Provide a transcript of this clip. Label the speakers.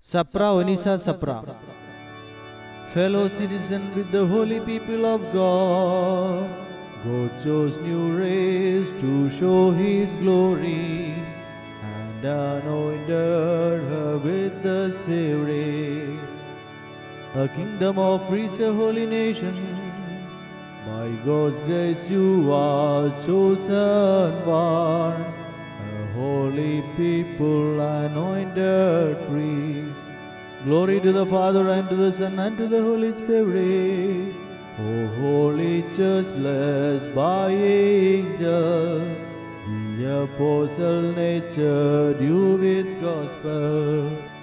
Speaker 1: Sapra Onisa Sapra. Fellow citizen with the holy people of God, God chose new race to show His glory and anointed her with the Spirit. A kingdom of priests, a holy nation. By God's grace you are chosen one, a holy people, anointed priests. Glory to the Father, and to the Son, and to the Holy Spirit. O Holy Church, blessed by angels, the apostle nurtured you with gospel.